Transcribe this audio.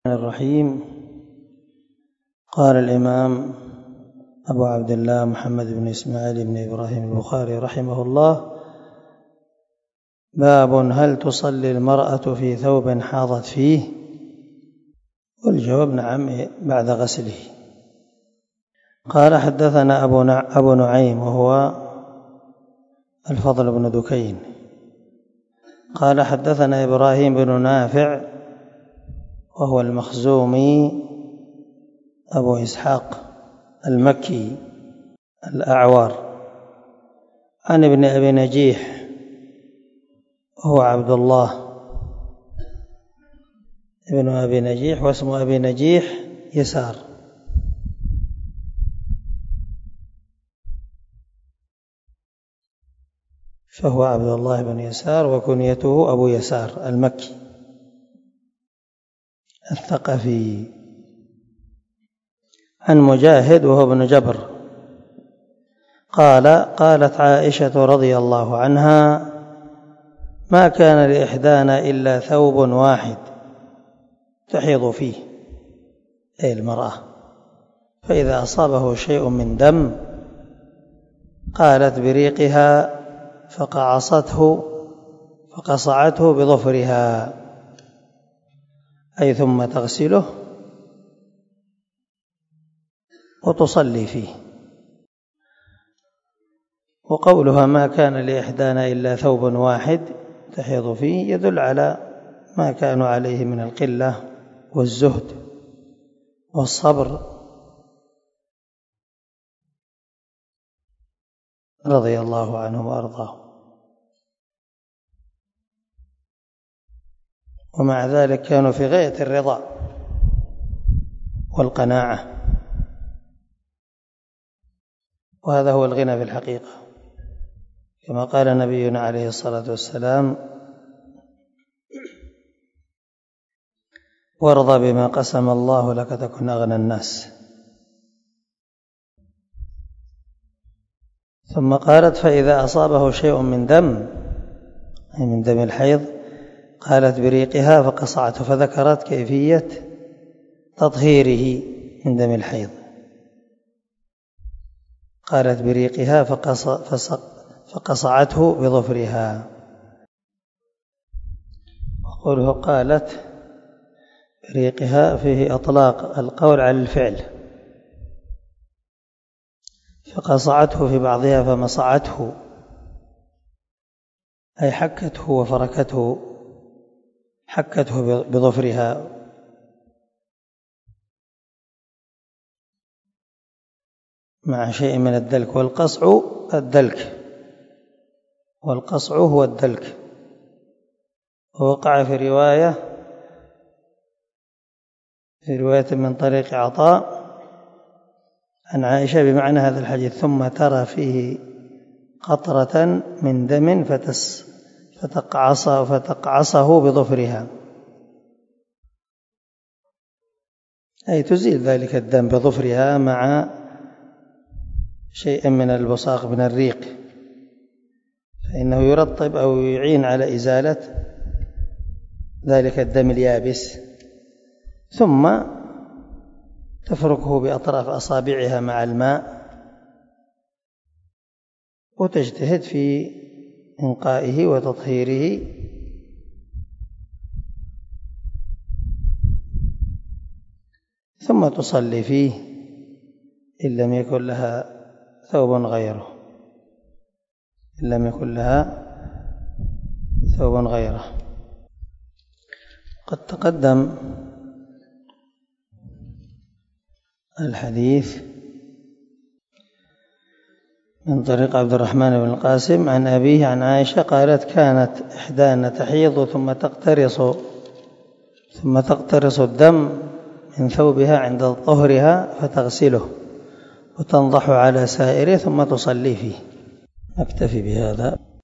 الرحيم. قال الإمام أبو عبد الله محمد بن إسماعيل بن إبراهيم البخاري رحمه الله: باب هل تصلي المرأة في ثوب حاضت فيه؟ والجواب نعم بعد غسله. قال: حدثنا أبو نعيم وهو الفضل بن دكين قال: حدثنا إبراهيم بن نافع وهو المخزومي أبو إسحاق المكي الأعور، عن ابن أبي نجيح وهو عبد الله ابن أبي نجيح، واسم أبي نجيح يسار، فهو عبد الله بن يسار وكنيته أبو يسار المكي الثقفي. عن مجاهد وهو ابن جبر قال: قالت عائشة رضي الله عنها: ما كان لإحدانا إلا ثوب واحد تحيض فيه، أي المرأة، فإذا أصابه شيء من دم قالت بريقها فقصعته بظفرها، أي ثم تغسله وتصلي فيه. وقولها ما كان لإحدانا إلا ثوب واحد تحيض فيه يدل على ما كانوا عليه من القلة والزهد والصبر رضي الله عنهم وأرضاهم، ومع ذلك كانوا في غاية الرضا والقناعة، وهذا هو الغنى في الحقيقة، كما قال نبينا عليه الصلاة والسلام: وارضى بما قسم الله لك تكن أغنى الناس. ثم قالت: فإذا أصابه شيء من دم، أي من دم الحيض، قالت بريقها فقصعته، فذكرت كيفية تطهيره من دم الحيض، قالت بريقها فقصعته بظفرها. وقوله قالت بريقها فيه أطلاق القول على الفعل، فقصعته في بعضها فمصعته، أي حكته وفركته، حكته بظفرها. مع شيء من الدلك، والقصع الدلك، والقصع هو الدلك. ووقع في رواية من طريق عطاء عن عائشة بمعنى هذا الحديث: ثم ترى فيه قطرة من دم فتقعصه بظفرها، أي تزيل ذلك الدم بظفرها مع شيء من البصاق من الريق، فإنه يرطب أو يعين على إزالة ذلك الدم اليابس، ثم تفركه بأطراف أصابعها مع الماء وتجتهد في إنقائه وتطهيره، ثم تصلي فيه إن لم يكن لها ثوب غيره، قد تقدم الحديث من طريق عبد الرحمن بن القاسم عن أبيه عن عائشة قالت: كانت إحدانا تحيض ثم تقترص الدم من ثوبها عند طهرها فتغسله وتنضح على سائره ثم تصلي فيه. نكتفي بهذا.